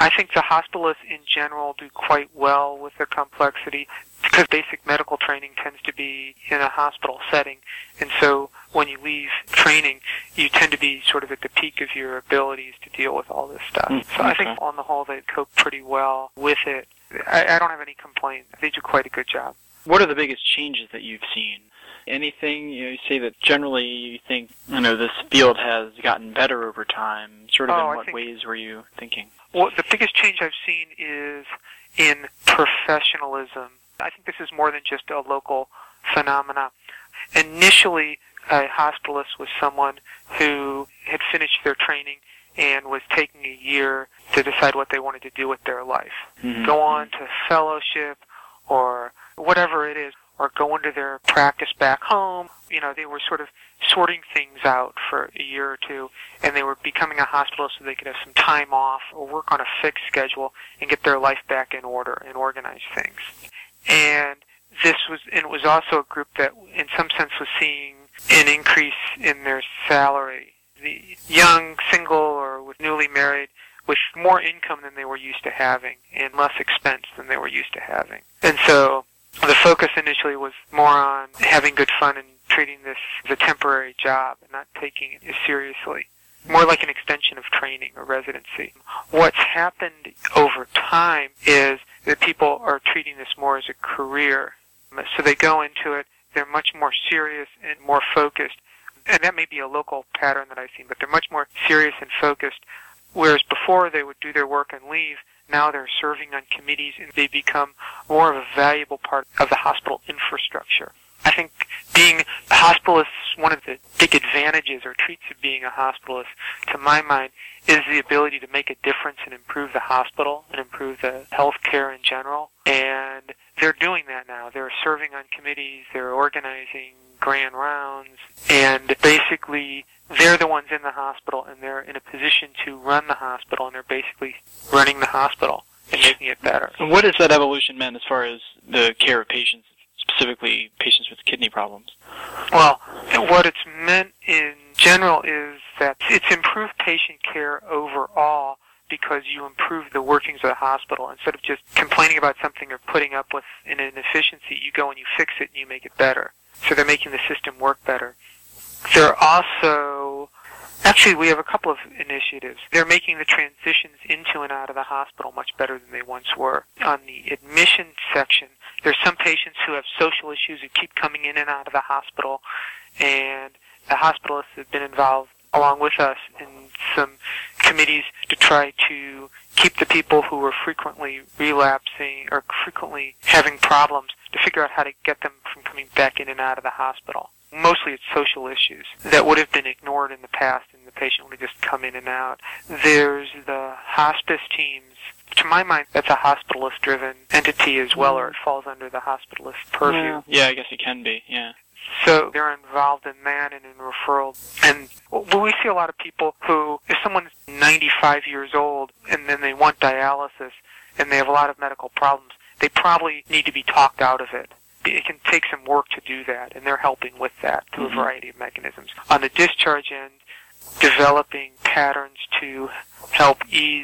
I think the hospitalists in general do quite well with the complexity because basic medical training tends to be in a hospital setting. And so when you leave training, you tend to be sort of at the peak of your abilities to deal with all this stuff. So I think on the whole they cope pretty well with it. I don't have any complaint. They do quite a good job. What are the biggest changes that you've seen? Anything, you say that generally you think, this field has gotten better over time. Sort of in what ways were you thinking? Well, the biggest change I've seen is in professionalism. I think this is more than just a local phenomena. Initially, a hospitalist was someone who had finished their training and was taking a year to decide what they wanted to do with their life. Go on to fellowship or whatever it is, or go into their practice back home. They were sort of sorting things out for a year or two, and they were becoming a hospitalist so they could have some time off or work on a fixed schedule and get their life back in order and organize things. And it was also a group that in some sense was seeing an increase in their salary. The young, single, or with newly married, with more income than they were used to having and less expense than they were used to having. And so the focus initially was more on having good fun and treating this as a temporary job and not taking it as seriously. More like an extension of training or residency. What's happened over time is that people are treating this more as a career. So they go into it, they're much more serious and more focused. And that may be a local pattern that I've seen, but they're much more serious and focused. Whereas before they would do their work and leave, now they're serving on committees and they become more of a valuable part of the hospital infrastructure. I think being a hospitalist, one of the big advantages or treats of being a hospitalist, to my mind, is the ability to make a difference and improve the hospital and improve the health care in general. And they're doing that now. They're serving on committees, they're organizing grand rounds, and basically they're the ones in the hospital and they're in a position to run the hospital, and they're basically running the hospital and making it better. What has that evolution meant as far as the care of patients, specifically patients with kidney problems? Well, what it's meant in general is that it's improved patient care overall because you improve the workings of the hospital. Instead of just complaining about something or putting up with an inefficiency, you go and you fix it and you make it better. So they're making the system work better. They're also, actually we have a couple of initiatives. They're making the transitions into and out of the hospital much better than they once were. On the admission section, there's some patients who have social issues who keep coming in and out of the hospital, and the hospitalists have been involved along with us in some committees to try to keep the people who are frequently relapsing or frequently having problems, to figure out how to get them from coming back in and out of the hospital. Mostly it's social issues that would have been ignored in the past and the patient would have just come in and out. There's the hospice teams. To my mind, that's a hospitalist-driven entity as well, or it falls under the hospitalist purview. Yeah, I guess it can be, yeah. So they're involved in that and in referral. And we see a lot of people who, if someone's 95 years old and then they want dialysis and they have a lot of medical problems, they probably need to be talked out of it. It can take some work to do that, and they're helping with that through a variety of mechanisms. On the discharge end, developing patterns to help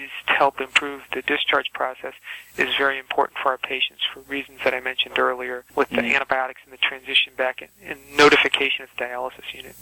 improve the discharge process is very important for our patients for reasons that I mentioned earlier with the antibiotics and the transition back and notification of the dialysis unit.